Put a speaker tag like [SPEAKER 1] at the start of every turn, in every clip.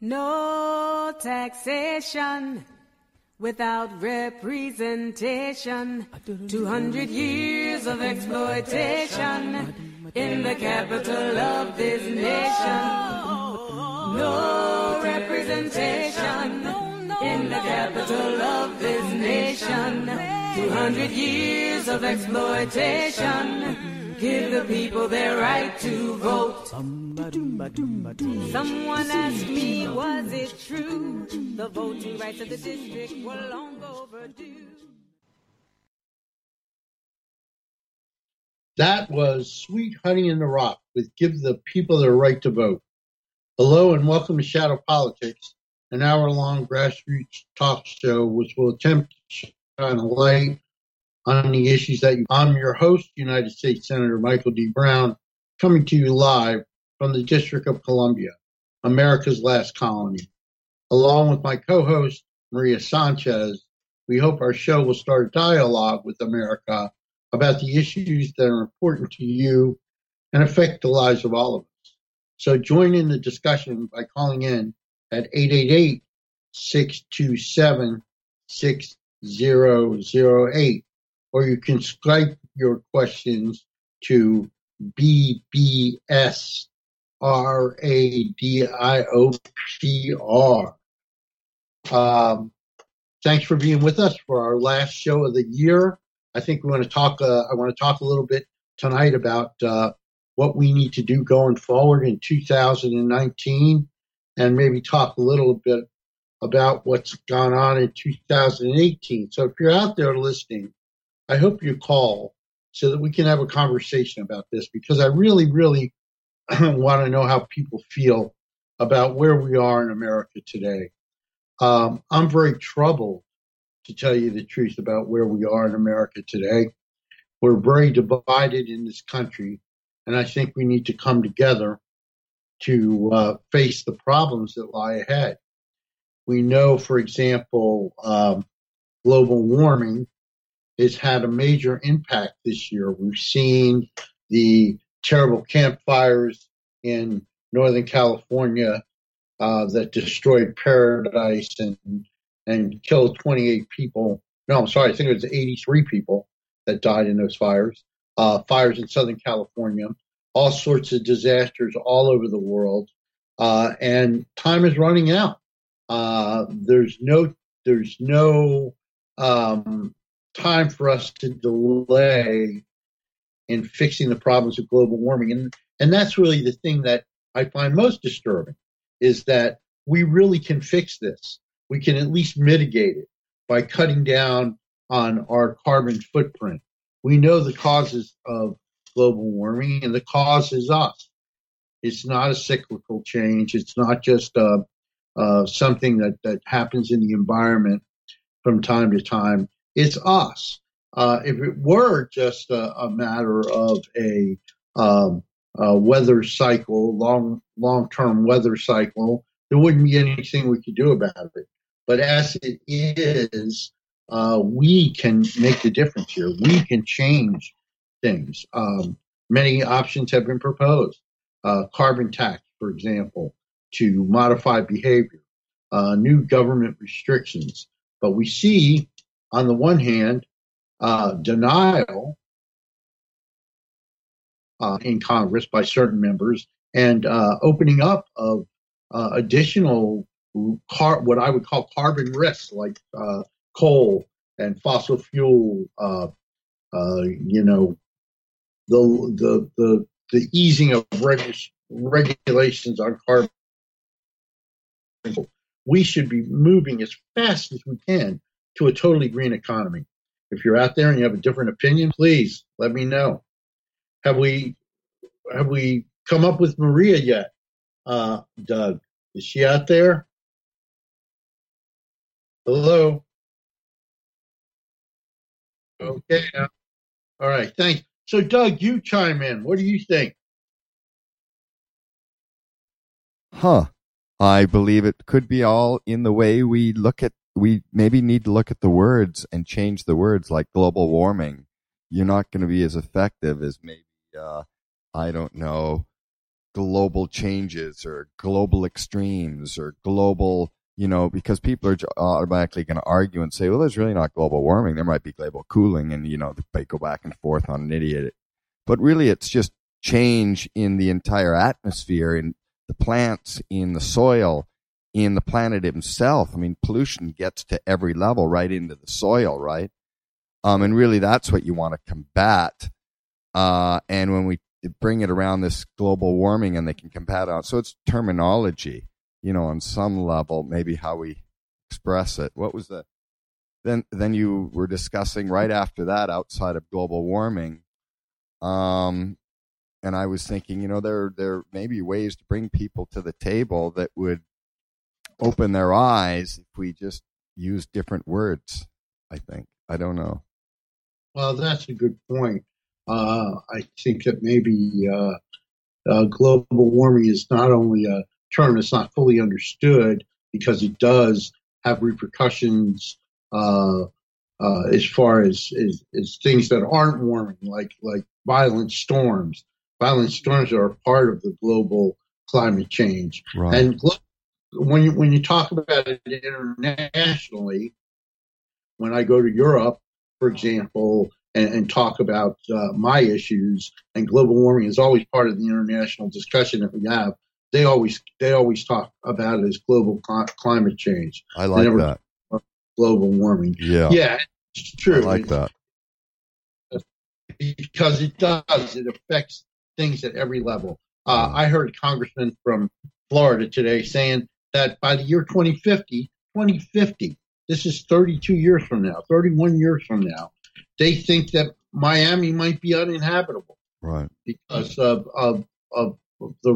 [SPEAKER 1] No taxation without representation. 200 years of exploitation in the capital of this nation. No representation in the capital of this nation. 200 years of exploitation. Give the people their right to vote. Someone asked me, was it true? The voting rights of the district were long overdue.
[SPEAKER 2] That was Sweet Honey in the Rock with Give the People Their Right to Vote. Hello and welcome to Shadow Politics, an hour-long grassroots talk show which will attempt to shine a light on the issues that I'm your host, United States Senator Michael D. Brown, coming to you live from the District of Columbia, America's last colony. Along with my co-host, Maria Sanchez, we hope our show will start a dialogue with America about the issues that are important to you and affect the lives of all of us. So join in the discussion by calling in at 888-627-6008. Or you can Skype your questions to BBSRADIOPR. Thanks for being with us for our last show of the year. I think we want to talk. I want to talk a little bit tonight about what we need to do going forward in 2019, and maybe talk a little bit about what's gone on in 2018. So if you're out there listening, I hope you call so that we can have a conversation about this, because I really, really want to know how people feel about where we are in America today. I'm very troubled, to tell you the truth, about where we are in America today. We're very divided in this country, and I think we need to come together to face the problems that lie ahead. We know, for example, global warming has had a major impact this year. We've seen the terrible campfires in Northern California that destroyed paradise and killed 28 people. No, I'm sorry, I think it was 83 people that died in those fires. Fires in Southern California, all sorts of disasters all over the world. And time is running out. There's no time for us to delay in fixing the problems of global warming. And that's really the thing that I find most disturbing, is that we really can fix this. We can at least mitigate it by cutting down on our carbon footprint. We know the causes of global warming, and the cause is us. It's not a cyclical change. It's not just something that happens in the environment from time to time. It's us. If it were just a matter of a weather cycle, long-term weather cycle, there wouldn't be anything we could do about it. But as it is, we can make the difference here. We can change things. Many options have been proposed. Carbon tax, for example, to modify behavior. New government restrictions. But we see, on the one hand, denial in Congress by certain members, and opening up of additional what I would call carbon risks, like coal and fossil fuel. The easing of regulations on carbon. We should be moving as fast as we can to a totally green economy. If you're out there and you have a different opinion, please let me know. Have we come up with Maria yet? Doug, is she out there? Hello? Okay. All right. Thanks. So, Doug, you chime in. What do you think?
[SPEAKER 3] I believe it could be all in the way we maybe need to look at the words and change the words, like global warming. You're not going to be as effective as maybe, I don't know, global changes or global extremes or global, because people are automatically going to argue and say, well, there's really not global warming. There might be global cooling, and, they go back and forth on an idiot. But really, it's just change in the entire atmosphere, in the plants, in the soil, in the planet himself. I mean, pollution gets to every level, right into the soil, right? And really, that's what you want to combat. And when we bring it around this global warming, and they can combat it, so it's terminology, on some level, maybe how we express it. What was the then you were discussing right after that, outside of global warming, and I was thinking, there may be ways to bring people to the table that would open their eyes if we just use different words. I don't know.
[SPEAKER 2] Well, that's a good point. I think that maybe global warming is not only a term that's not fully understood, because it does have repercussions as far as things that aren't warming, like violent storms. Violent storms are a part of the global climate change.
[SPEAKER 3] Right.
[SPEAKER 2] And when you talk about it internationally, when I go to Europe, for example, and talk about my issues, and global warming is always part of the international discussion that we have. They always talk about it as global climate change.
[SPEAKER 3] I like that.
[SPEAKER 2] Global warming. Yeah, it's true.
[SPEAKER 3] I like that.
[SPEAKER 2] Because it does. It affects things at every level. I heard a congressman from Florida today saying that by the year 2050, this is 32 years from now, 31 years from now, they think that Miami might be uninhabitable,
[SPEAKER 3] right?
[SPEAKER 2] Because of the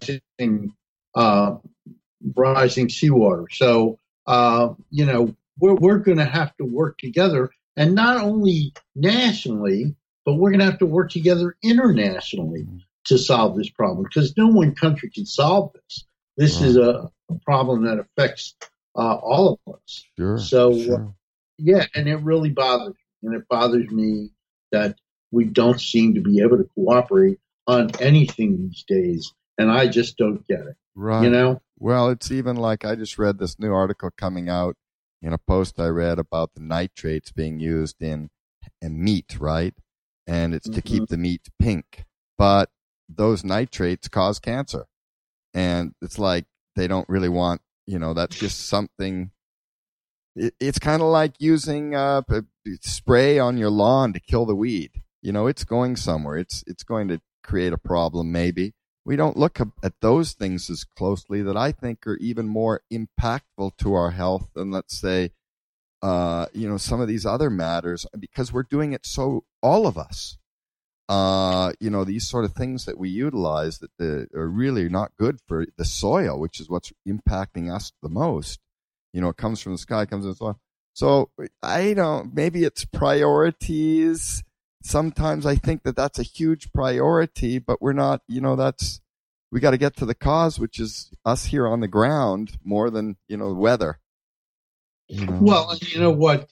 [SPEAKER 2] rising seawater. So we're going to have to work together, and not only nationally, but we're going to have to work together internationally to solve this problem, because no one country can solve this. This is a problem that affects all of us.
[SPEAKER 3] Sure.
[SPEAKER 2] So, and it really bothers me. And it bothers me that we don't seem to be able to cooperate on anything these days. And I just don't get it.
[SPEAKER 3] Right. Well, it's even like, I just read this new article coming out in a post I read about the nitrates being used in meat, right? And it's to keep the meat pink. But those nitrates cause cancer. And it's like, they don't really want, that's just something. It's kind of like using spray on your lawn to kill the weed. It's going somewhere. It's going to create a problem, maybe. We don't look at those things as closely, that I think are even more impactful to our health than, let's say, some of these other matters, because we're doing it so, all of us. These sort of things that we utilize that are really not good for the soil, which is what's impacting us the most. It comes from the sky, comes in the soil. So maybe it's priorities. Sometimes I think that that's a huge priority, but we're not, we got to get to the cause, which is us here on the ground more than, weather.
[SPEAKER 2] Well, you know what,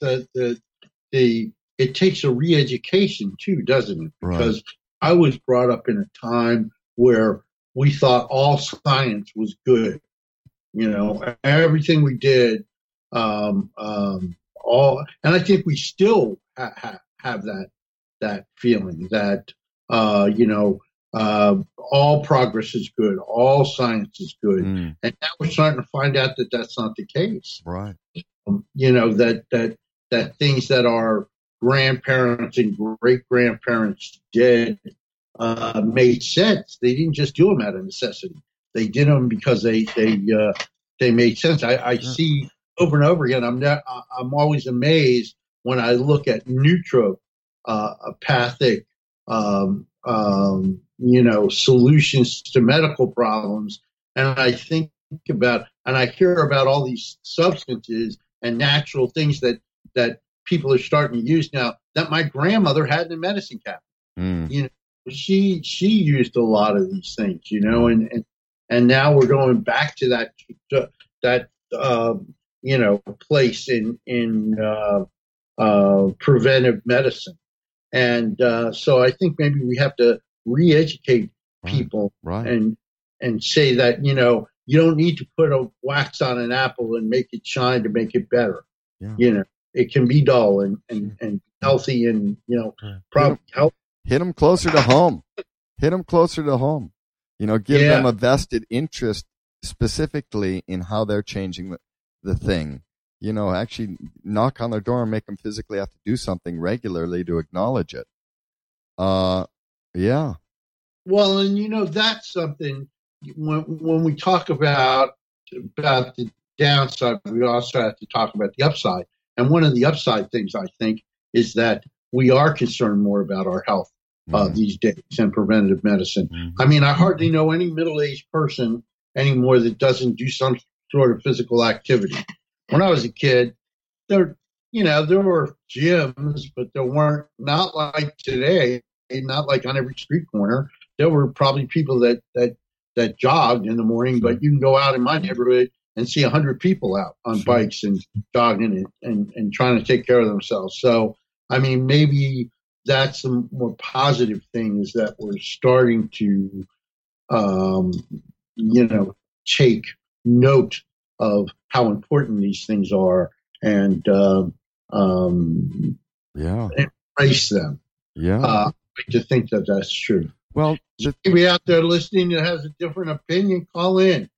[SPEAKER 2] it takes a re-education too, doesn't it? Because I was brought up in a time where we thought all science was good. Everything we did, and I think we still have that feeling that, all progress is good, all science is good. And now we're starting to find out that that's not the case.
[SPEAKER 3] Right.
[SPEAKER 2] That things that our grandparents and great grandparents did made sense. They didn't just do them out of necessity. They did them because they made sense. I see over and over again. I'm always amazed when I look at naturopathic solutions to medical problems, and I think about, and I hear about all these substances and natural things that people are starting to use now that my grandmother had in a medicine cabinet. She used a lot of these things, and now we're going back to that place in preventive medicine. And so I think maybe we have to re-educate people
[SPEAKER 3] right.
[SPEAKER 2] and and say that, you don't need to put a wax on an apple and make it shine to make it better.
[SPEAKER 3] Yeah.
[SPEAKER 2] It can be dull and healthy and, probably healthy.
[SPEAKER 3] Hit them closer to home. Hit them closer to home. Give them a vested interest specifically in how they're changing the thing. Actually knock on their door and make them physically have to do something regularly to acknowledge it. Yeah.
[SPEAKER 2] Well, and that's something when we talk about the downside, we also have to talk about the upside. And one of the upside things, I think, is that we are concerned more about our health these days and preventative medicine.
[SPEAKER 3] Mm-hmm.
[SPEAKER 2] I mean, I hardly know any middle-aged person anymore that doesn't do some sort of physical activity. When I was a kid, there were gyms, but there weren't, not like today, not like on every street corner. There were probably people that jogged in the morning, but you can go out in my neighborhood and see 100 people out on bikes and jogging and trying to take care of themselves. So, I mean, maybe that's a more positive thing, is that we're starting to, take note of how important these things are and embrace them.
[SPEAKER 3] Yeah.
[SPEAKER 2] I like to think that that's true.
[SPEAKER 3] Well,
[SPEAKER 2] maybe out there listening that has a different opinion, call in.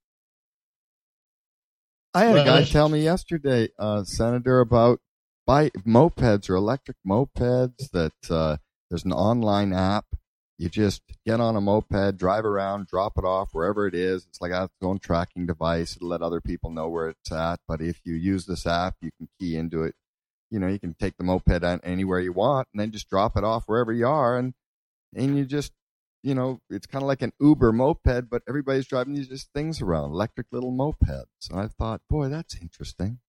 [SPEAKER 3] I had a guy tell me yesterday, Senator, about mopeds or electric mopeds, that there's an online app. You just get on a moped, drive around, drop it off wherever it is. It's like its own tracking device. It'll let other people know where it's at. But if you use this app, you can key into it. You can take the moped anywhere you want and then just drop it off wherever you are. And you just, it's kind of like an Uber moped, but everybody's driving these things around, electric little mopeds. And I thought, boy, that's interesting.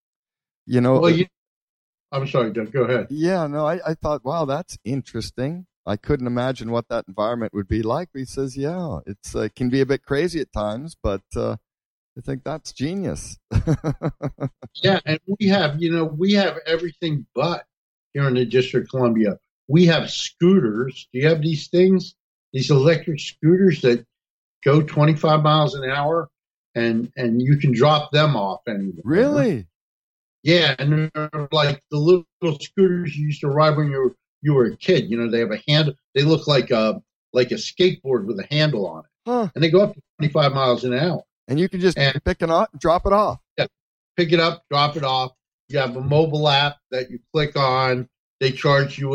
[SPEAKER 2] I'm sorry, Doug, go ahead.
[SPEAKER 3] Yeah, no, I thought, wow, that's interesting. I couldn't imagine what that environment would be like. But he says, yeah, it's can be a bit crazy at times, but I think that's genius.
[SPEAKER 2] Yeah, and we have everything but here in the District of Columbia. We have scooters. Do you have these things? These electric scooters that go 25 miles an hour, and you can drop them off anywhere.
[SPEAKER 3] Really?
[SPEAKER 2] Yeah, and they're like the little scooters you used to ride when you were a kid. They have a handle. They look like a skateboard with a handle on it, and they go up to 25 miles an hour.
[SPEAKER 3] And you can just pick it up, drop it off.
[SPEAKER 2] Yeah, pick it up, drop it off. You have a mobile app that you click on. They charge you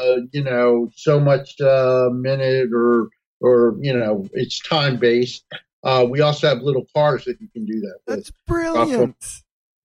[SPEAKER 2] so much a minute or it's time based. We also have little cars that you can do that with.
[SPEAKER 3] That's brilliant.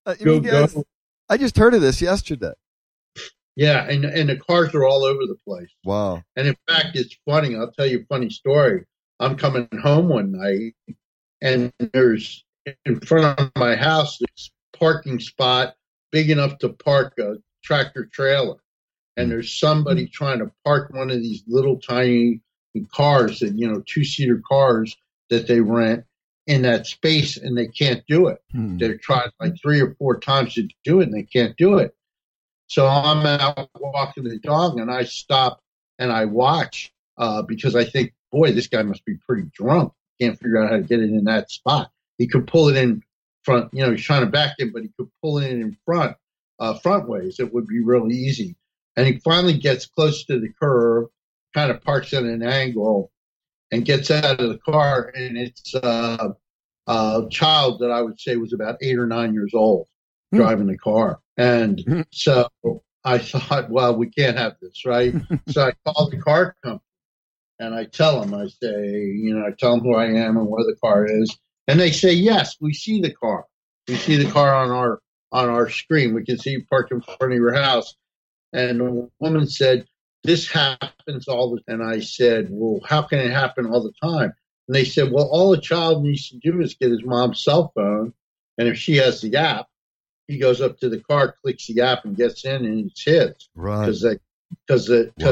[SPEAKER 3] I just heard of this yesterday.
[SPEAKER 2] Yeah, and the cars are all over the place.
[SPEAKER 3] Wow. And
[SPEAKER 2] in fact, it's funny. I'll tell you a funny story. I'm coming home one night, and there's in front of my house this parking spot big enough to park a tractor trailer. And there's somebody trying to park one of these little tiny cars that, 2-seater cars that they rent in that space, and they can't do it. They've tried like 3 or 4 times to do it, and they can't do it. So I'm out walking the dog, and I stop and I watch because I think, boy, this guy must be pretty drunk. Can't figure out how to get it in that spot. He could pull it in front. He's trying to back in, but he could pull it in front ways. It would be really easy. And he finally gets close to the curve, kind of parks at an angle, and gets out of the car. And it's a child that I would say was about 8 or 9 years old driving the car. And so I thought, well, we can't have this, right? So I called the car company and I tell them, I tell them who I am and where the car is. And they say, yes, we see the car. We see the car on our screen. We can see you parked in front of your house. And the woman said, this happens all the time. And I said, well, how can it happen all the time? And they said, well, all a child needs to do is get his mom's cell phone. And if she has the app, he goes up to the car, clicks the app, and gets in, and it's his.
[SPEAKER 3] Right.
[SPEAKER 2] Because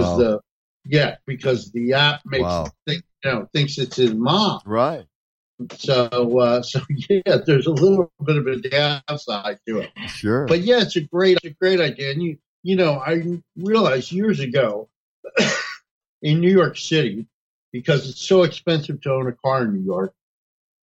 [SPEAKER 2] the app makes thinks it's his mom.
[SPEAKER 3] Right.
[SPEAKER 2] So yeah, there's a little bit of a downside to it.
[SPEAKER 3] Sure.
[SPEAKER 2] But yeah, it's a great idea. And I realized years ago in New York City, because it's so expensive to own a car in New York,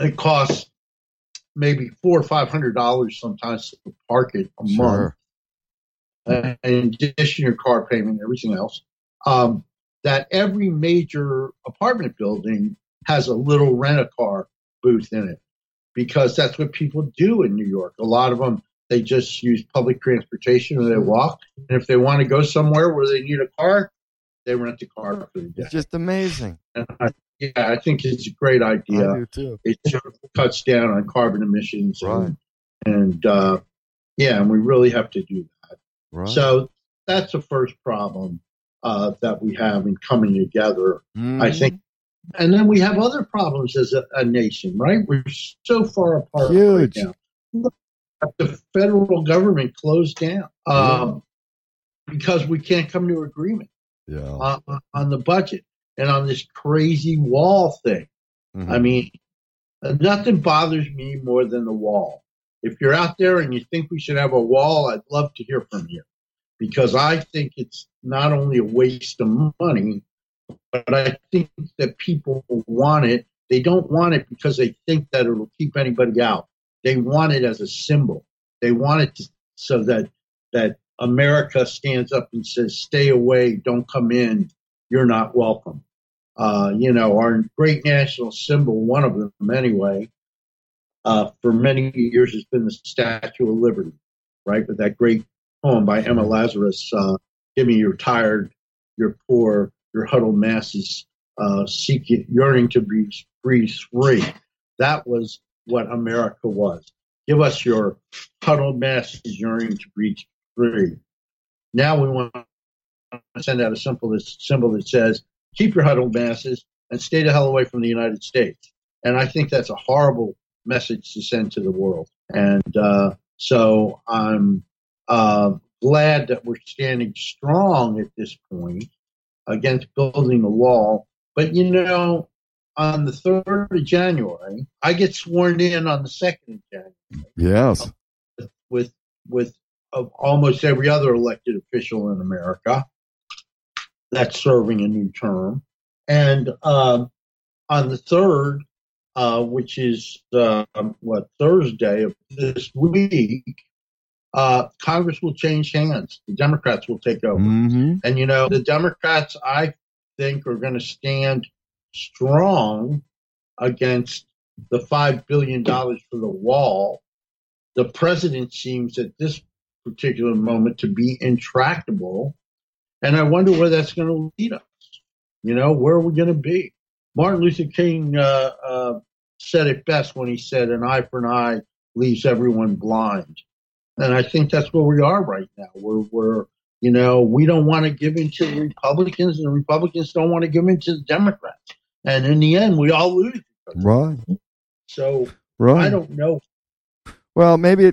[SPEAKER 2] it costs maybe $400 or $500 sometimes to park it a month. In addition to your car payment and everything else, that every major apartment building has a little rent-a-car booth in it, because that's what people do in New York. A lot of them, they just use public transportation or they walk. And if they want to go somewhere where they need a car, they rent a car for the day.
[SPEAKER 3] It's just amazing.
[SPEAKER 2] And I think it's a great idea.
[SPEAKER 3] I do too.
[SPEAKER 2] It sort of cuts down on carbon emissions.
[SPEAKER 3] Right.
[SPEAKER 2] And we really have to do that.
[SPEAKER 3] Right.
[SPEAKER 2] So that's the first problem that we have in coming together, I think. And then we have other problems as a nation, right? We're so far apart right now. The federal government closed down because we can't come to agreement on the budget and on this crazy wall thing. I mean, nothing bothers me more than the wall. If you're out there and you think we should have a wall, I'd love to hear from you, because I think it's not only a waste of money, but I think that people want it. They don't want it because they think that it'll keep anybody out. They want it as a symbol. They want it so that America stands up and says, stay away, don't come in, you're not welcome. Our great national symbol, one of them anyway, for many years has been the Statue of Liberty, right? With that great poem by Emma Lazarus, give me your tired, your poor, your huddled masses, yearning to breathe free. That was what America was. Give us your huddled masses yearning to breathe free. Now we want to send out a symbol that says, keep your huddled masses and stay the hell away from the United States. And I think that's a horrible message to send to the world. And so I'm glad that we're standing strong at this point against building a wall. But, on the 3rd of January, I get sworn in on the 2nd of January.
[SPEAKER 3] Yes.
[SPEAKER 2] With almost every other elected official in America that's serving a new term. And on the 3rd, which is Thursday of this week, Congress will change hands. The Democrats will take over. And, the Democrats, I think, are going to stand strong against the $5 billion for the wall. The president seems at this particular moment to be intractable. And I wonder where that's going to lead us. Where are we going to be? Martin Luther King said it best when he said, an eye for an eye leaves everyone blind. And I think that's where we are right now. We're we don't want to give in to the Republicans, and the Republicans don't want to give in to the Democrats. And in the end, we all lose.
[SPEAKER 3] Right.
[SPEAKER 2] So I don't know.
[SPEAKER 3] Well, maybe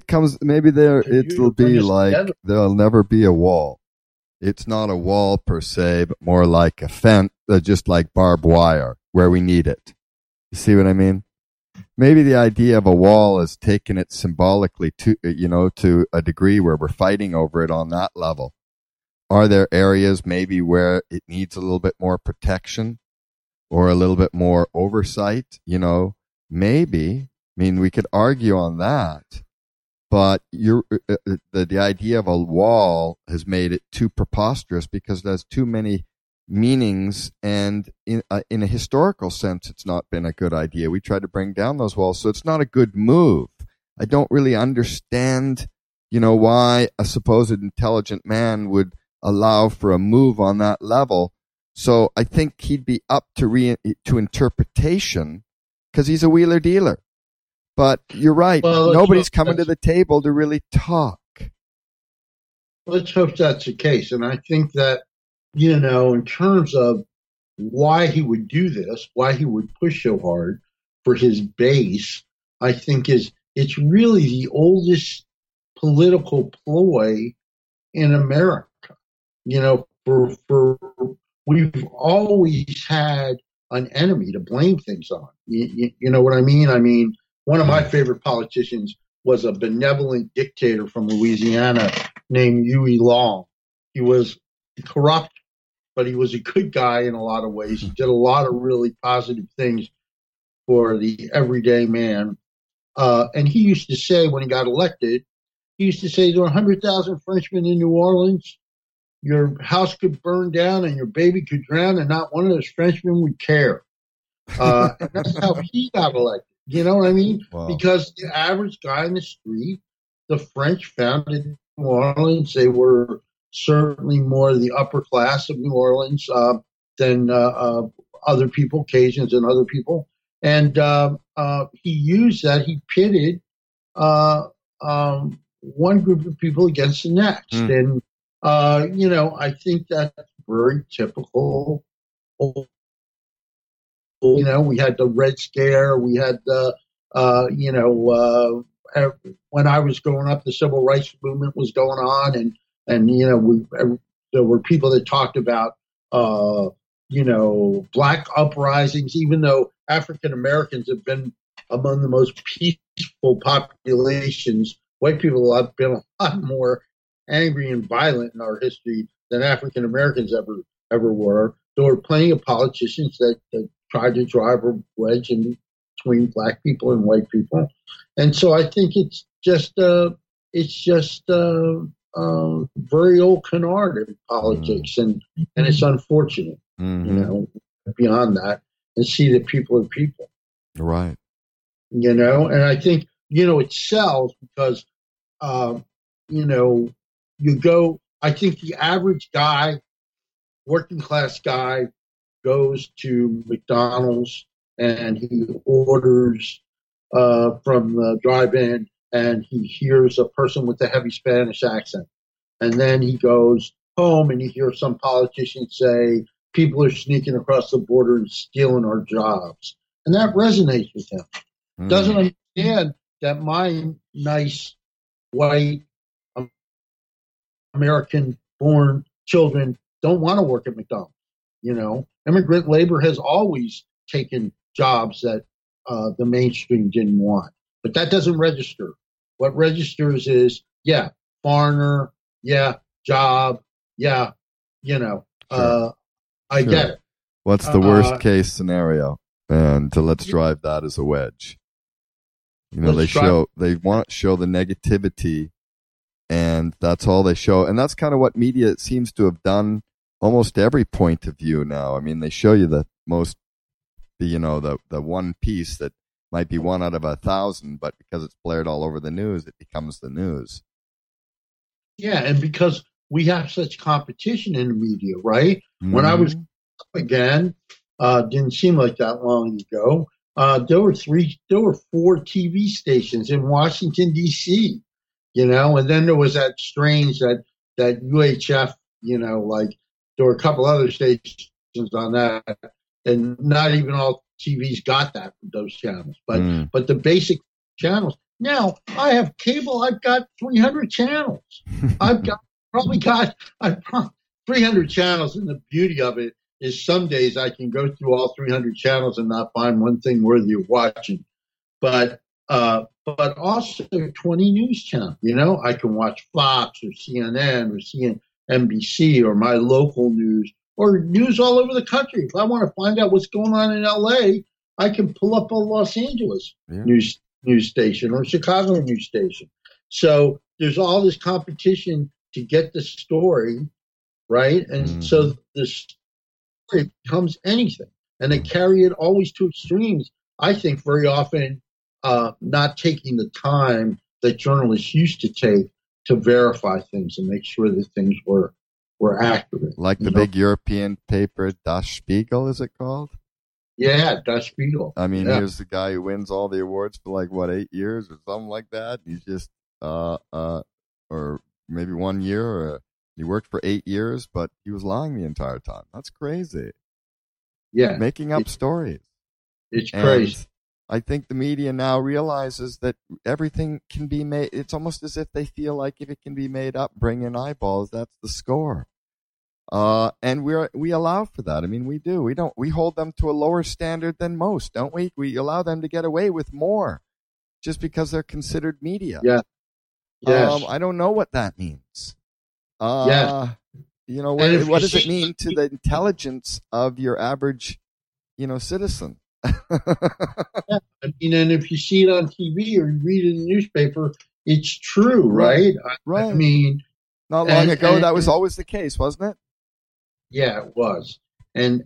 [SPEAKER 3] it'll be like together. There'll never be a wall. It's not a wall per se, but more like a fence, just like barbed wire where we need it. You see what I mean? Maybe the idea of a wall is taking it symbolically to a degree where we're fighting over it on that level. Are there areas maybe where it needs a little bit more protection or a little bit more oversight? Maybe. I mean, we could argue on that, but the idea of a wall has made it too preposterous because there's too many meanings, and in a historical sense, it's not been a good idea. We tried to bring down those walls, so it's not a good move. I don't really understand, why a supposed intelligent man would allow for a move on that level. So I think he'd be up to interpretation because he's a wheeler dealer. But you're right. Well, nobody's coming to the table to really talk.
[SPEAKER 2] Let's hope that's the case. And I think that, in terms of why he would do this, why he would push so hard for his base, I think it's really the oldest political ploy in America. We've always had an enemy to blame things on. You know what I mean? I mean, one of my favorite politicians was a benevolent dictator from Louisiana named Huey Long. He was corrupt, but he was a good guy in a lot of ways. He did a lot of really positive things for the everyday man. And he used to say when he got elected, he used to say there were 100,000 Frenchmen in New Orleans. Your house could burn down and your baby could drown, and not one of those Frenchmen would care. And that's how he got elected. You know what I mean?
[SPEAKER 3] Wow.
[SPEAKER 2] Because the average guy in the street, the French founded New Orleans. They were certainly more the upper class of New Orleans than other people, Cajuns and other people. And he used that. He pitted one group of people against the next. And, I think that's very typical. We had the Red Scare. We had the, when I was growing up, the civil rights movement was going on. And there were people that talked about, black uprisings, even though African Americans have been among the most peaceful populations. White people have been a lot more angry and violent in our history than African Americans ever were. There were plenty of politicians that tried to drive a wedge in between black people and white people, and so I think it's just very old canard in politics, and it's unfortunate, beyond that, and see that people are people.
[SPEAKER 3] Right.
[SPEAKER 2] And I think, it sells because, I think the average guy, working class guy, goes to McDonald's and he orders from the drive-in, and he hears a person with a heavy Spanish accent. And then he goes home and he hears some politician say, people are sneaking across the border and stealing our jobs. And that resonates with him. Doesn't understand that my nice, white, American-born children don't want to work at McDonald's. Immigrant labor has always taken jobs that the mainstream didn't want. But that doesn't register. What registers is, foreigner, job, I get it.
[SPEAKER 3] What's the worst case scenario? And let's drive that as a wedge. They want to show the negativity, and that's all they show. And that's kind of what media seems to have done almost every point of view now. I mean, they show you the one piece that might be 1 out of 1,000, but because it's blared all over the news, it becomes the news. Yeah,
[SPEAKER 2] and because we have such competition in the media, right? When I was again, didn't seem like that long ago. There were 4 TV stations in Washington D.C. And then there was that strange that UHF. There were a couple other stations on that, and not even all TVs got that from those channels. But the basic channels. Now I have cable. I've got 300 channels. I've probably got 300 channels, and the beauty of it is some days I can go through all 300 channels and not find one thing worthy of watching. But also 20 news channels. I can watch Fox or CNN or NBC or my local news or news all over the country. If I want to find out what's going on in LA, I can pull up a Los Angeles news station or Chicago news station. So there's all this competition to get the story, right? And so this it becomes anything, and they carry it always to extremes. I think very often not taking the time that journalists used to take to verify things and make sure that things were accurate.
[SPEAKER 3] Like the big European paper, Das Spiegel, is it called?
[SPEAKER 2] Yeah, Das Spiegel.
[SPEAKER 3] I mean, here's the guy who wins all the awards for 8 years or something like that. He's just, or maybe 1 year, or he worked for 8 years, but he was lying the entire time. That's crazy.
[SPEAKER 2] Yeah.
[SPEAKER 3] Making up stories.
[SPEAKER 2] It's crazy.
[SPEAKER 3] And I think the media now realizes that everything can be made. It's almost as if they feel like if it can be made up, bring in eyeballs, that's the score. And we allow for that. I mean, we do. We hold them to a lower standard than most, don't we? We allow them to get away with more just because they're considered media.
[SPEAKER 2] Yeah. Yes.
[SPEAKER 3] I don't know what that means.
[SPEAKER 2] Yes.
[SPEAKER 3] What does it mean to the intelligence of your average, citizen?
[SPEAKER 2] Yeah, I mean, and if you see it on TV or you read it in the newspaper, it's true, right?
[SPEAKER 3] Right.
[SPEAKER 2] I mean,
[SPEAKER 3] not long ago, that was always the case, wasn't it?
[SPEAKER 2] Yeah, it was. And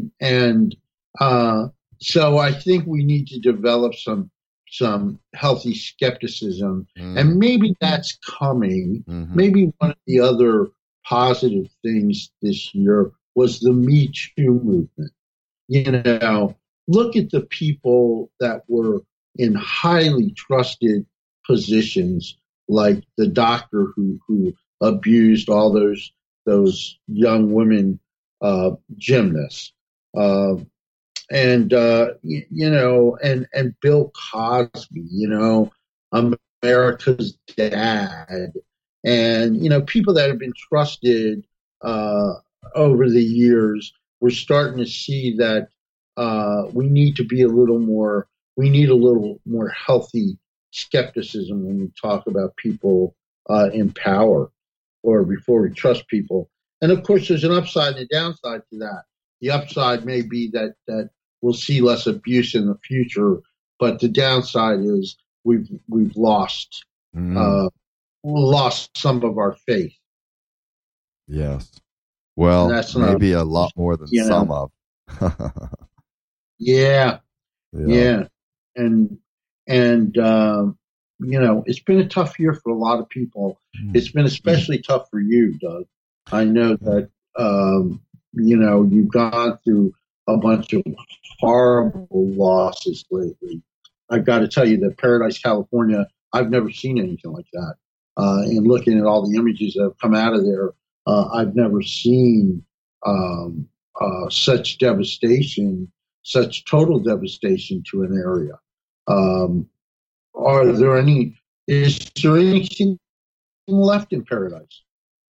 [SPEAKER 2] so I think we need to develop some healthy skepticism, and maybe that's coming.
[SPEAKER 3] Mm-hmm.
[SPEAKER 2] Maybe one of the other positive things this year was the Me Too movement. You know, look at the people that were in highly trusted positions, like the doctor who abused all those young women gymnasts, and Bill Cosby, America's dad, and people that have been trusted over the years. We're starting to see that we need a little more healthy skepticism when we talk about people in power, or before we trust people. And of course, there's an upside and a downside to that. The upside may be that we'll see less abuse in the future, but the downside is we've lost some of our faith.
[SPEAKER 3] Yes. Well, maybe a lot more than some of.
[SPEAKER 2] Yeah. And it's been a tough year for a lot of people. It's been especially tough for you, Doug. I know that, you've gone through a bunch of horrible losses lately. I've got to tell you that Paradise, California, I've never seen anything like that. And looking at all the images that have come out of there, I've never seen such devastation, such total devastation to an area. Is there anything left in Paradise?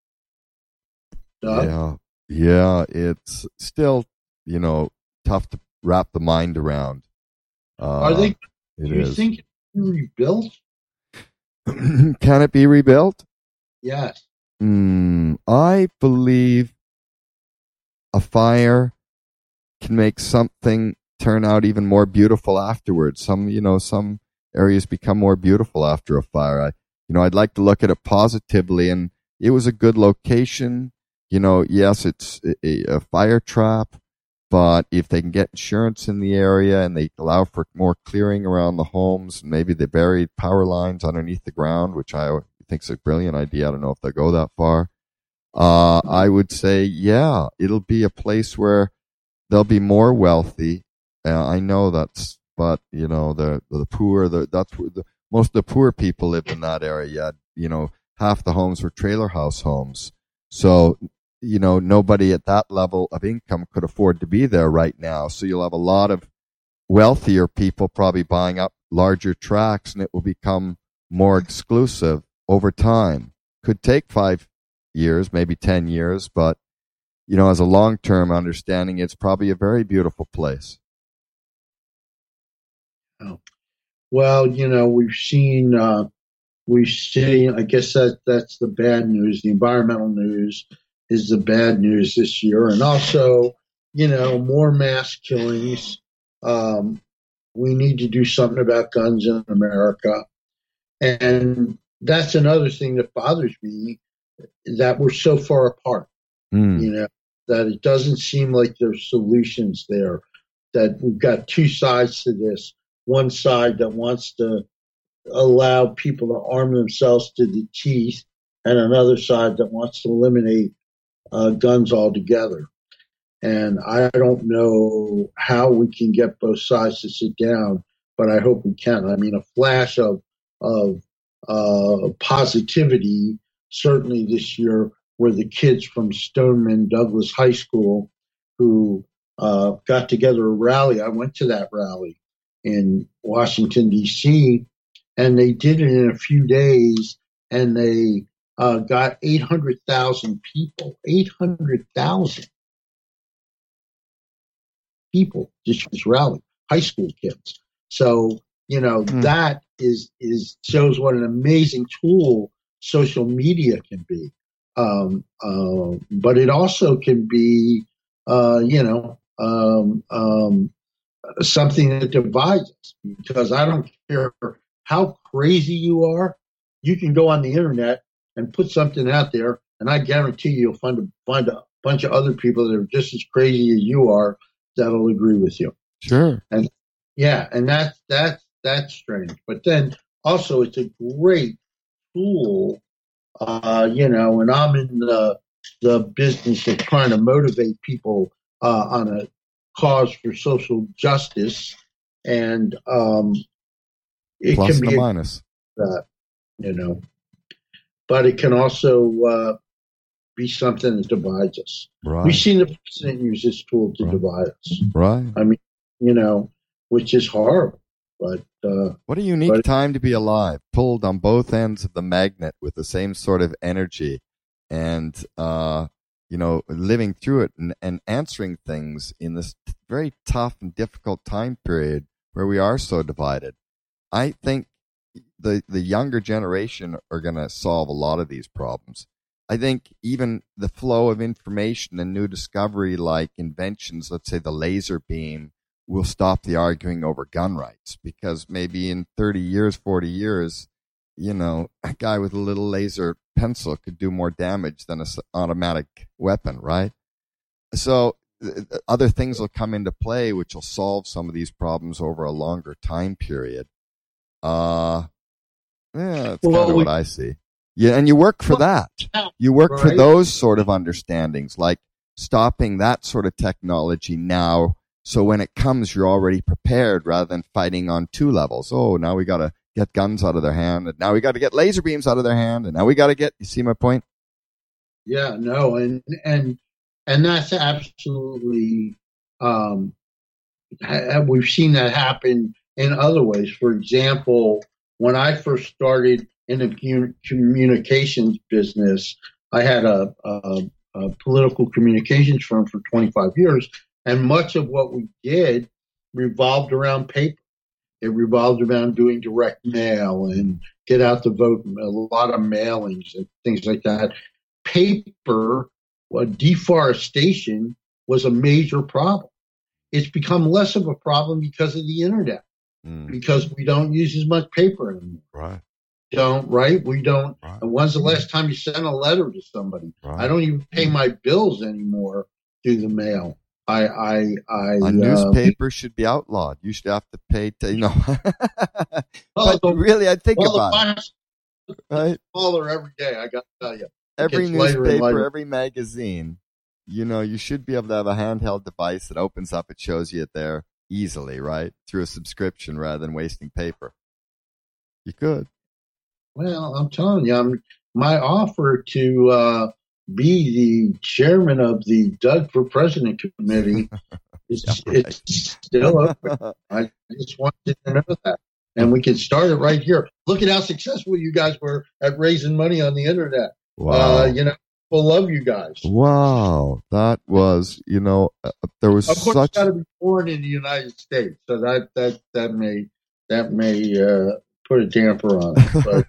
[SPEAKER 3] Yeah, it's still, tough to wrap the mind around.
[SPEAKER 2] Do you think it can be rebuilt?
[SPEAKER 3] Can it be rebuilt?
[SPEAKER 2] Yes.
[SPEAKER 3] I believe a fire can make something turn out even more beautiful afterwards. Some areas become more beautiful after a fire. I'd like to look at it positively, and it was a good location. Yes, it's a fire trap, but if they can get insurance in the area and they allow for more clearing around the homes, and maybe they buried power lines underneath the ground, which I think is a brilliant idea. I don't know if they'll go that far. I would say, yeah, it'll be a place where they'll be more wealthy. I know but the poor, that's where most of the poor people live in that area. Half the homes were trailer house homes. So, nobody at that level of income could afford to be there right now. So you'll have a lot of wealthier people probably buying up larger tracts, and it will become more exclusive over time. Could take 5 years, maybe 10 years, but, as a long-term understanding, it's probably a very beautiful place.
[SPEAKER 2] Well, we've seen, I guess that's the bad news. The environmental news is the bad news this year. And also, more mass killings. We need to do something about guns in America. And that's another thing that bothers me, that we're so far apart, that it doesn't seem like there's solutions there, that we've got two sides to this. One side that wants to allow people to arm themselves to the teeth, and another side that wants to eliminate guns altogether. And I don't know how we can get both sides to sit down, but I hope we can. I mean, a flash of positivity certainly this year were the kids from Stoneman Douglas High School who got together a rally. I went to that rally in Washington, D.C., and they did it in a few days, and they got 800,000 people. 800,000 people just this rally, high school kids. So, that shows what an amazing tool social media can be. But it also can be, something that divides us, because I don't care how crazy you are. You can go on the internet and put something out there, and I guarantee you'll find a bunch of other people that are just as crazy as you are that'll agree with you.
[SPEAKER 3] Sure.
[SPEAKER 2] And that's strange. But then also it's a great tool, and I'm in the business of trying to motivate people on a cause for social justice, and it
[SPEAKER 3] Plus
[SPEAKER 2] can be
[SPEAKER 3] and a minus.
[SPEAKER 2] But it can also be something that divides us.
[SPEAKER 3] Right.
[SPEAKER 2] We've seen the president use this tool to divide us.
[SPEAKER 3] Right.
[SPEAKER 2] I mean, which is horrible. But
[SPEAKER 3] what a unique time to be alive, pulled on both ends of the magnet with the same sort of energy, and living through it and answering things in this very tough and difficult time period where we are so divided. I think the younger generation are going to solve a lot of these problems. I think even the flow of information and new discovery, like inventions, let's say the laser beam, will stop the arguing over gun rights, because maybe in 30 years, 40 years, a guy with a little laser pencil could do more damage than an automatic weapon, right? So other things will come into play which will solve some of these problems over a longer time period. That's kind of what I see. Yeah, and you work for that. You work for those sort of understandings, like stopping that sort of technology now, so when it comes, you're already prepared, rather than fighting on two levels. Oh, now we got to get guns out of their hand, and now we got to get laser beams out of their hand, and now we got to get. You see my point?
[SPEAKER 2] Yeah, no, and that's absolutely. We've seen that happen in other ways. For example, when I first started in the communications business, I had a political communications firm for 25 years. And much of what we did revolved around paper. It revolved around doing direct mail and get out the vote, a lot of mailings and things like that. Paper, deforestation was a major problem. It's become less of a problem because of the internet, because we don't use as much paper anymore.
[SPEAKER 3] Right.
[SPEAKER 2] We don't.
[SPEAKER 3] Right.
[SPEAKER 2] And when's the last time you sent a letter to somebody?
[SPEAKER 3] Right.
[SPEAKER 2] I don't even pay my bills anymore through the mail.
[SPEAKER 3] A newspaper should be outlawed. You should have to pay but really, I think about it. Right?
[SPEAKER 2] Smaller every day, I got to tell you.
[SPEAKER 3] Every newspaper, every magazine, you should be able to have a handheld device that opens up. It shows you it there easily, right? Through a subscription rather than wasting paper. You could.
[SPEAKER 2] Well, I'm telling you, my offer to be the chairman of the Doug for President Committee it's still open. I just wanted to know that. And we can start it right here. Look at how successful you guys were at raising money on the internet.
[SPEAKER 3] Wow.
[SPEAKER 2] People love you guys.
[SPEAKER 3] Wow. That was, there was
[SPEAKER 2] of course,
[SPEAKER 3] such.
[SPEAKER 2] You got to be born in the United States. So that may put a damper on it.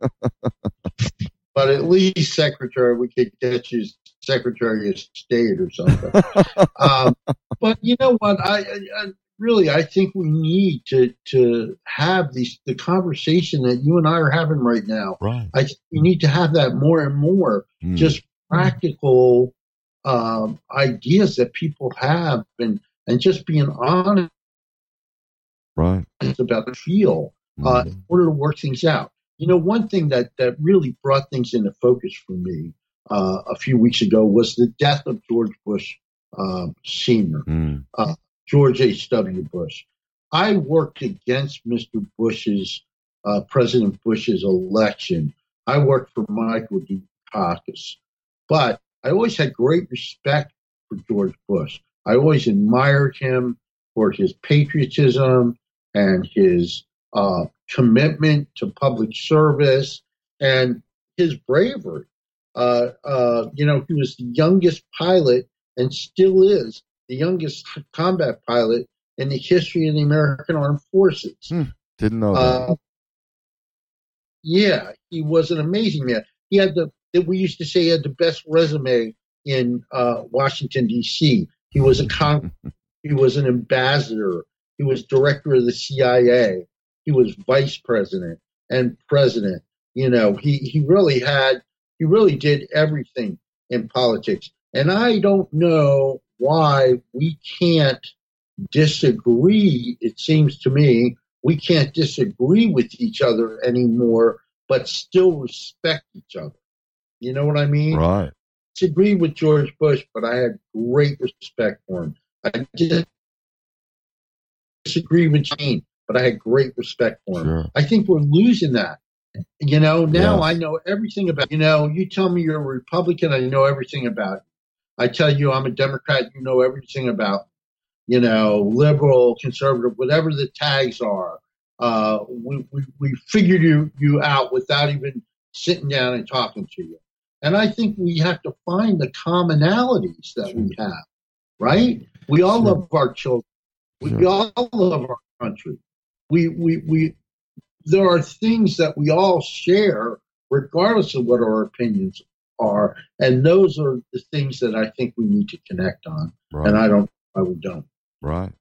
[SPEAKER 2] But at least Secretary, we could get you Secretary of State or something. But you know what? I think we need to have the conversation that you and I are having right now.
[SPEAKER 3] Right.
[SPEAKER 2] I think we need to have that more and more. Just practical ideas that people have, and just being honest,
[SPEAKER 3] right,
[SPEAKER 2] about the feel in order to work things out. One thing that really brought things into focus for me a few weeks ago was the death of George Bush Sr., George H.W. Bush. I worked against Mr. Bush's, President Bush's election. I worked for Michael Dukakis. But I always had great respect for George Bush. I always admired him for his patriotism and his commitment to public service and his bravery. He was the youngest pilot and still is the youngest combat pilot in the history of the American Armed Forces.
[SPEAKER 3] Didn't know that.
[SPEAKER 2] Yeah, he was an amazing man. He had we used to say he had the best resume in Washington, D.C. He was he was an ambassador. He was director of the CIA. He was vice president and president. You know, he really did everything in politics. And I don't know why we can't disagree. It seems to me we can't disagree with each other anymore, but still respect each other. You know what I mean?
[SPEAKER 3] Right.
[SPEAKER 2] Disagreed with George Bush, but I had great respect for him. I disagreed with Jane, but I had great respect for him.
[SPEAKER 3] Sure.
[SPEAKER 2] I think we're losing that. You know, now
[SPEAKER 3] Yes.
[SPEAKER 2] I know everything about, you know, you tell me you're a Republican, I know everything about it. I tell you I'm a Democrat, you know everything about, you know, liberal, conservative, whatever the tags are. We figured you out without even sitting down and talking to you. And I think we have to find the commonalities that we have, right? We all love our children. We all love our country. There are things that we all share, regardless of what our opinions are, and those are the things that I think we need to connect on.
[SPEAKER 3] Right.
[SPEAKER 2] And I don't.
[SPEAKER 3] Right.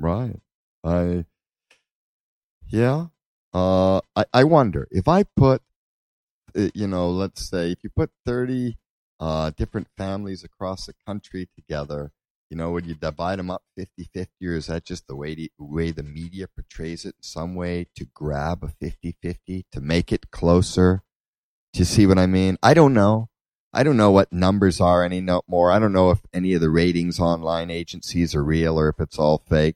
[SPEAKER 3] I wonder if I put, you know, let's say if you put 30 different families across the country together, you know, would you divide them up 50-50, or is that just the way the media portrays it in some way to grab a 50-50 to make it closer? Do you see what I mean? I don't know. I don't know what numbers are any more. I don't know if any of the ratings online agencies are real or if it's all fake.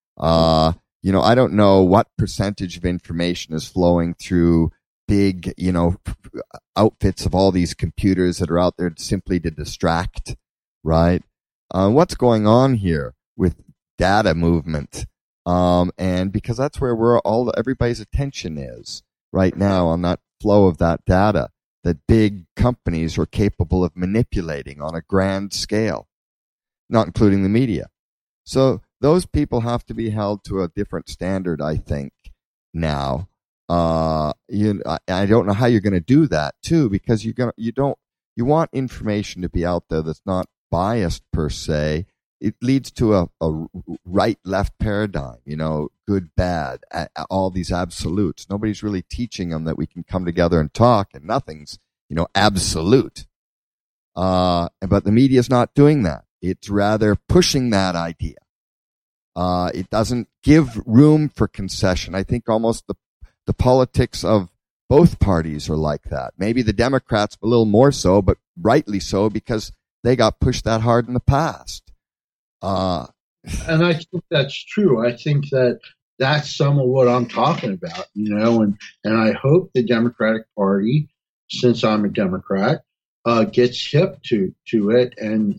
[SPEAKER 3] You know, I don't know what percentage of information is flowing through big, you know, outfits of all these computers that are out there simply to distract, right? What's going on here with data movement? And because that's where everybody's attention is right now, on that flow of that data that big companies are capable of manipulating on a grand scale, not including the media. So those people have to be held to a different standard, I think, now. I don't know how you're going to do that too, because you want information to be out there that's not biased per se. It leads to a right-left paradigm, you know, good, bad, all these absolutes. Nobody's really teaching them that we can come together and talk, and nothing's, you know, absolute. But the media's not doing that. It's rather pushing that idea. It doesn't give room for concession. I think almost the politics of both parties are like that. Maybe the Democrats a little more so, but rightly so, because they got pushed that hard in the past.
[SPEAKER 2] And I think that's true. I think that's some of what I'm talking about, you know, and I hope the Democratic Party, since I'm a Democrat, gets hip to it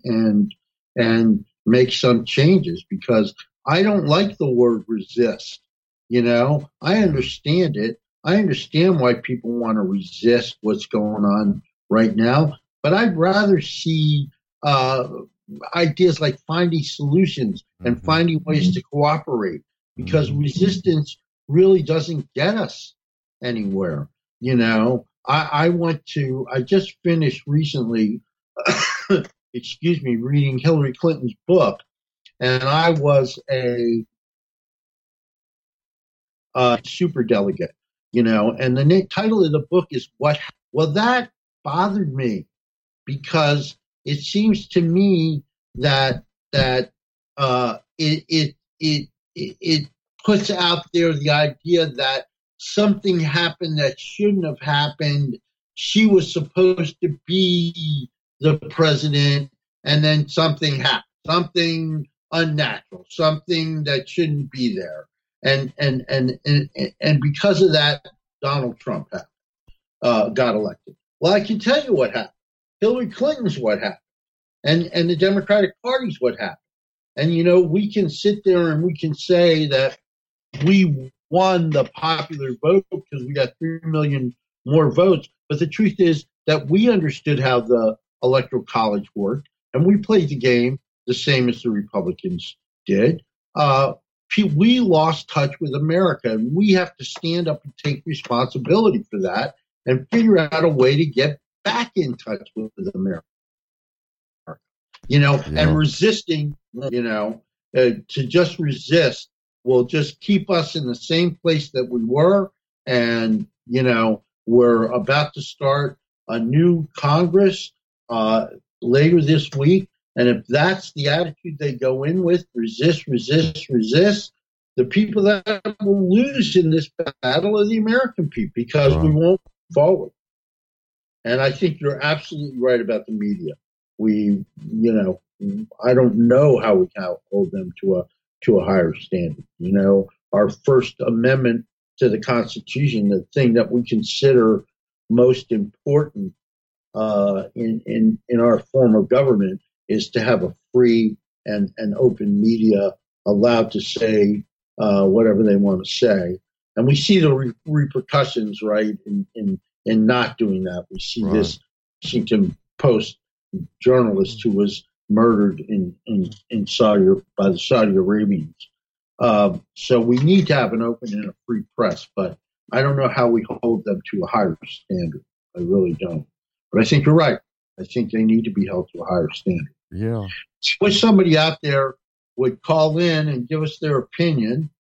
[SPEAKER 2] and make some changes, because I don't like the word resist. You know, I understand it. I understand why people want to resist what's going on right now, but I'd rather see ideas like finding solutions and finding ways to cooperate, because resistance really doesn't get us anywhere. You know, I just finished recently, reading Hillary Clinton's book, and I was a superdelegate, you know, and the title of the book is What? Well, that bothered me, because it seems to me that it puts out there the idea that something happened that shouldn't have happened. She was supposed to be the president, and then something happened, something unnatural, something that shouldn't be there. And because of that, Donald Trump got elected. Well, I can tell you what happened. Hillary Clinton's what happened, and the Democratic Party's what happened. And, you know, we can sit there and we can say that we won the popular vote because we got 3 million more votes. But the truth is that we understood how the Electoral College worked, and we played the game the same as the Republicans did. We lost touch with America, and we have to stand up and take responsibility for that and figure out a way to get back in touch with America. You know, and resisting, you know, to just resist will just keep us in the same place that we were. And, we're about to start a new Congress later this week. And if that's the attitude they go in with, resist, the people that will lose in this battle are the American people, because we won't move forward. And I think you're absolutely right about the media. I don't know how we can hold them to a higher standard. Our First Amendment to the Constitution, the thing that we consider most important in our form of government, is to have a free and open media allowed to say whatever they want to say. And we see the repercussions, right, in not doing that. We see this Washington Post journalist who was murdered in Saudi by the Saudi Arabians. So we need to have an open and a free press, but I don't know how we hold them to a higher standard. I really don't. But I think you're right. I think they need to be held to a higher standard.
[SPEAKER 3] Yeah.
[SPEAKER 2] Wish somebody out there would call in and give us their opinion,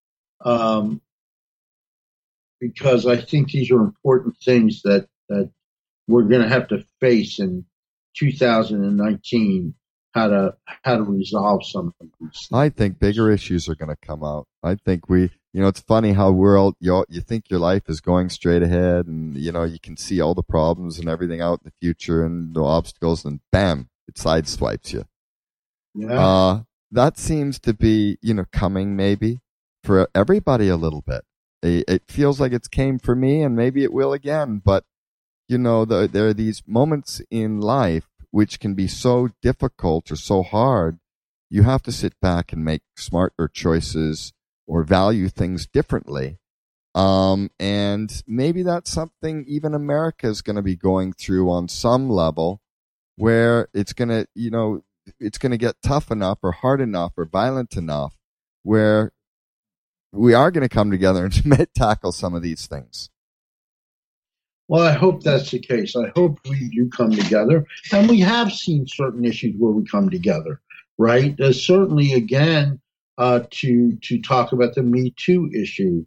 [SPEAKER 2] because I think these are important things that we're going to have to face in 2019. How to resolve some of these things.
[SPEAKER 3] I think bigger issues are going to come out. I think it's funny how you think your life is going straight ahead, and you can see all the problems and everything out in the future and the obstacles, and bam, it sideswipes you.
[SPEAKER 2] Yeah.
[SPEAKER 3] That seems to be coming maybe for everybody a little bit. It feels like it's came for me, and maybe it will again. But there are these moments in life which can be so difficult or so hard. You have to sit back and make smarter choices or value things differently. And maybe that's something even America is going to be going through on some level, where it's going to get tough enough or hard enough or violent enough where we are going to come together and tackle some of these things.
[SPEAKER 2] Well, I hope that's the case. I hope we do come together. And we have seen certain issues where we come together, right? Certainly, again, to talk about the Me Too issue.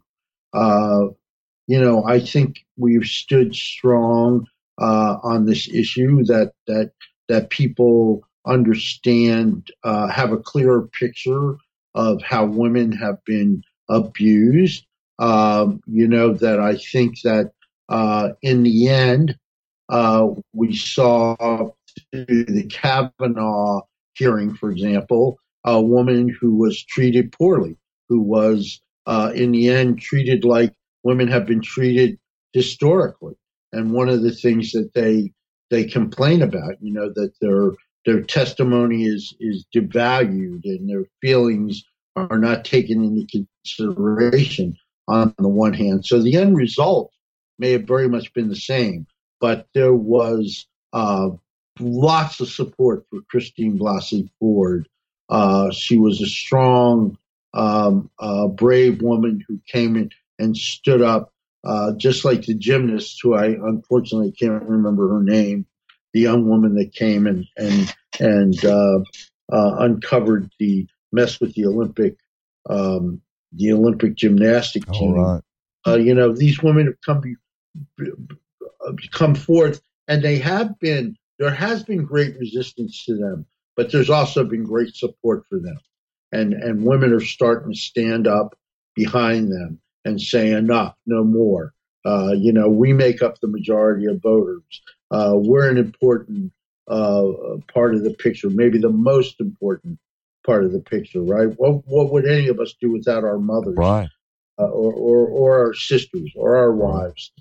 [SPEAKER 2] I think we've stood strong on this issue, that people understand, have a clearer picture of how women have been abused. That I think that in the end, we saw through the Kavanaugh hearing, for example, a woman who was treated poorly, who was in the end treated like women have been treated historically. And one of the things that they complain about, that their testimony is devalued and their feelings are not taken into consideration on the one hand. So the end result may have very much been the same, but there was lots of support for Christine Blasey Ford. She was a strong, brave woman who came in and stood up, just like the gymnast, who I unfortunately can't remember her name, the young woman that came and uncovered the mess with the Olympic gymnastic team.
[SPEAKER 3] All right.
[SPEAKER 2] These women have come forth, and there has been great resistance to them, but there's also been great support for them. And women are starting to stand up behind them and say, enough, no more. We make up the majority of voters. We're an important part of the picture, maybe the most important part of the picture, right? What would any of us do without our mothers?
[SPEAKER 3] Right.
[SPEAKER 2] Or our sisters or our wives,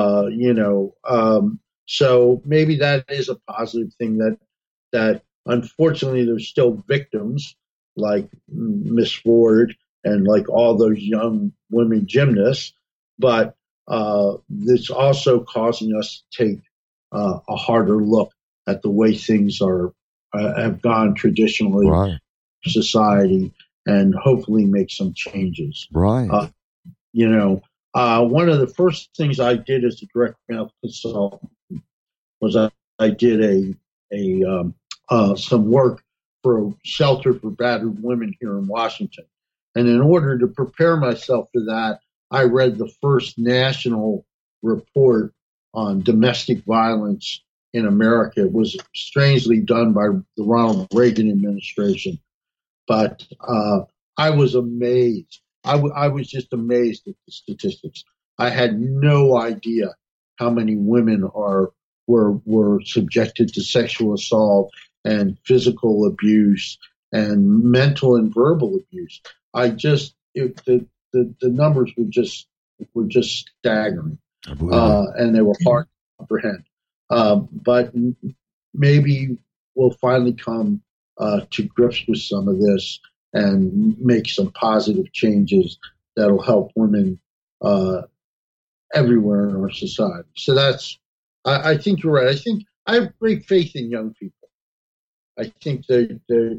[SPEAKER 2] so maybe that is a positive thing, that unfortunately there's still victims like Miss Ford and like all those young women gymnasts, but it's also causing us to take a harder look at the way things have gone traditionally in society, and hopefully make some changes.
[SPEAKER 3] Right.
[SPEAKER 2] One of the first things I did as a direct mail consultant was I did some work for a shelter for battered women here in Washington. And in order to prepare myself for that, I read the first national report on domestic violence in America. It was strangely done by the Ronald Reagan administration. But I was amazed. I was just amazed at the statistics. I had no idea how many women were subjected to sexual assault and physical abuse and mental and verbal abuse. The numbers were just staggering, and they were hard to comprehend. But maybe we'll finally come to grips with some of this and make some positive changes that'll help women everywhere in our society. So I think you're right. I have great faith in young people. I think they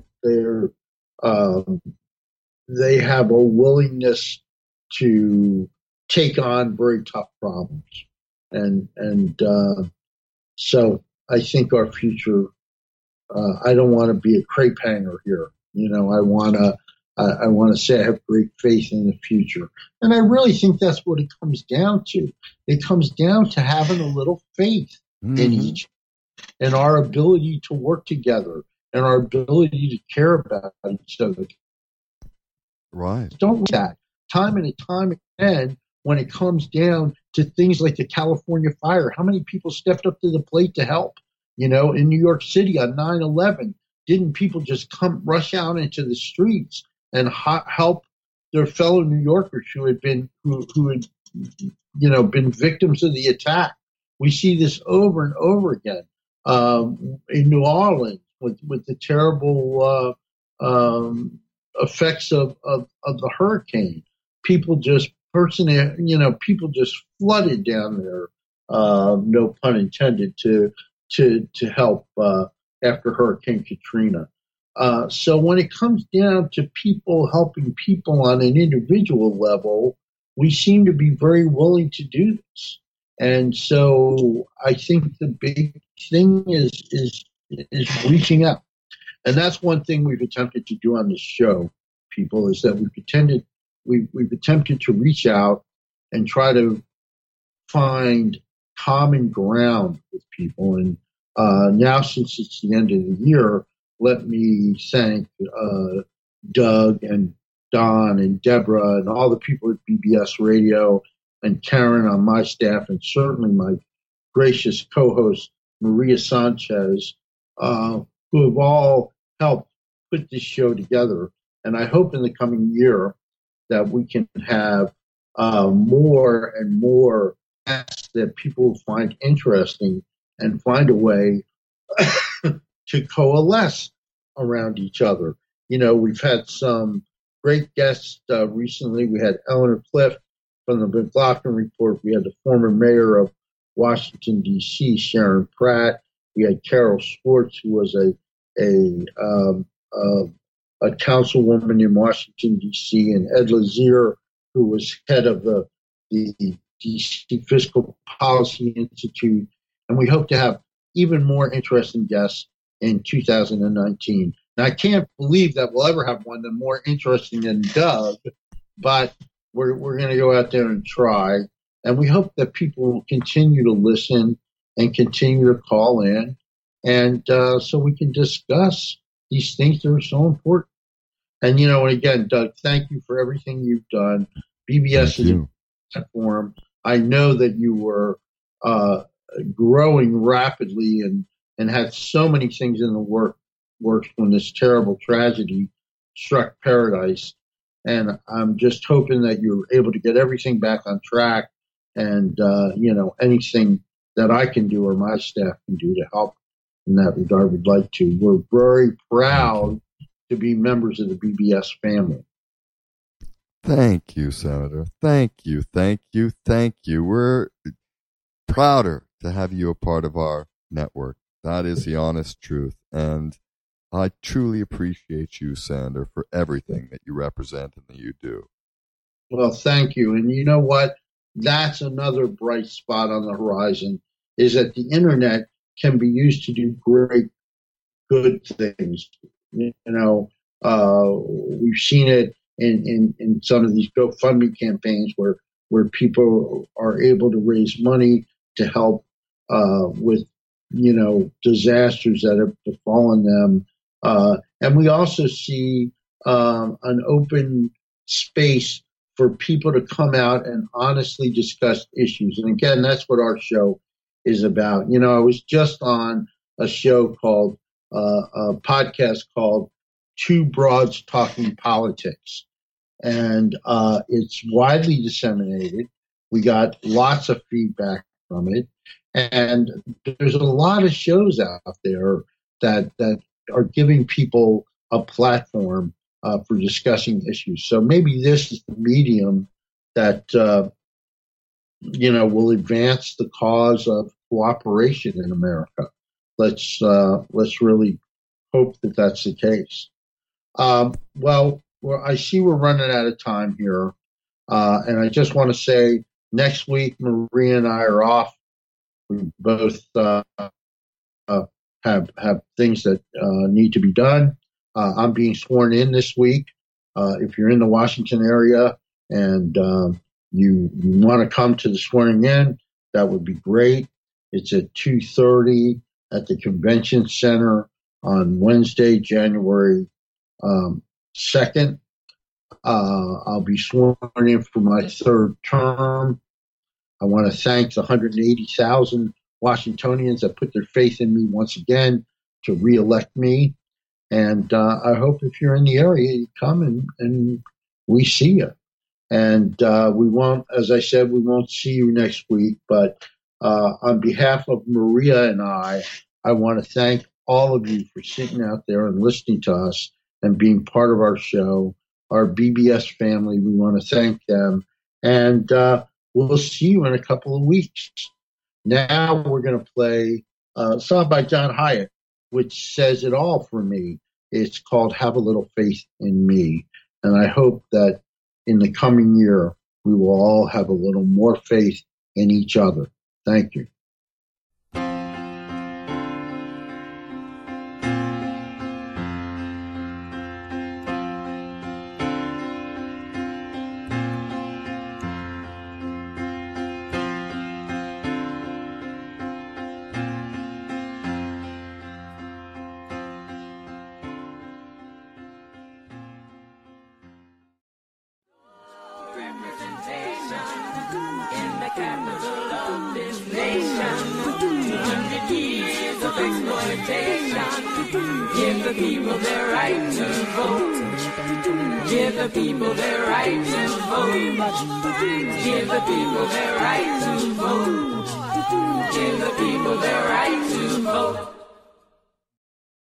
[SPEAKER 2] have a willingness to take on very tough problems, and so I think our future. I don't want to be a crepe hanger here. I want to say I have great faith in the future, and I really think that's what it comes down to. It comes down to having a little faith in each, and our ability to work together, and our ability to care about each other.
[SPEAKER 3] Right.
[SPEAKER 2] Don't do that time and time again when it comes down to things like the California fire. How many people stepped up to the plate to help? In New York City on 9/11, didn't people just rush out into the streets and help their fellow New Yorkers who had been been victims of the attack? We see this over and over again in New Orleans with the terrible effects of the hurricane. People just people just flooded down there. No pun intended to help after Hurricane Katrina. So when it comes down to people helping people on an individual level, we seem to be very willing to do this. And so I think the big thing is reaching out. And that's one thing we've attempted to do on this show, people, is that we've attempted to reach out and try to find common ground with people. And now, since it's the end of the year, let me thank Doug and Don and Deborah and all the people at BBS Radio and Karen on my staff, and certainly my gracious co-host Maria Sanchez, who have all helped put this show together. And I hope in the coming year that we can have more and more guests that people will find interesting and find a way to coalesce around each other. We've had some great guests recently. We had Eleanor Clift from the McLaughlin Report. We had the former mayor of Washington, D.C., Sharon Pratt. We had Carol Schwartz, who was a councilwoman in Washington, D.C., and Ed Lazier, who was head of the D.C. Fiscal Policy Institute. And we hope to have even more interesting guests in 2019. Now, I can't believe that we'll ever have one that's more interesting than Doug, but we're going to go out there and try. And we hope that people will continue to listen and continue to call in, and so we can discuss these things that are so important. And, and again, Doug, thank you for everything you've done. BBS is a platform. I know that you were growing rapidly and had so many things in the works when this terrible tragedy struck Paradise. And I'm just hoping that you're able to get everything back on track. And, anything that I can do or my staff can do to help in that regard, we'd like to. We're very proud to be members of the BBS family.
[SPEAKER 3] Thank you, Senator. Thank you. We're prouder to have you a part of our network. That is the honest truth. And I truly appreciate you, Senator, for everything that you represent and that you do.
[SPEAKER 2] Well, thank you. And you know what? That's another bright spot on the horizon, is that the internet can be used to do great, good things. We've seen it in some of these GoFundMe campaigns where people are able to raise money to help with, disasters that have befallen them. And we also see an open space for people to come out and honestly discuss issues. And again, that's what our show is about. I was just on a show called, a podcast called Two Broads Talking Politics. And it's widely disseminated. We got lots of feedback from it. And there's a lot of shows out there that are giving people a platform for discussing issues. So maybe this is the medium that, will advance the cause of cooperation in America. Let's really hope that that's the case. Well, I see we're running out of time here. And I just want to say next week, Maria and I are off. We both have things that need to be done. I'm being sworn in this week. If you're in the Washington area and you want to come to the swearing in, that would be great. It's at 2:30 at the Convention Center on Wednesday, January 2nd. I'll be sworn in for my third term. I want to thank the 180,000 Washingtonians that put their faith in me once again to reelect me. And I hope if you're in the area, you come and we see you. And we won't, as I said, we won't see you next week. But on behalf of Maria and I want to thank all of you for sitting out there and listening to us and being part of our show. Our BBS family, we want to thank them. And we'll see you in a couple of weeks. Now we're going to play a song by John Hyatt, which says it all for me. It's called Have a Little Faith in Me. And I hope that in the coming year, we will all have a little more faith in each other. Thank you.
[SPEAKER 1] Give the people their right to vote. Give the people their right to vote. Give the people their right to vote. Give the people their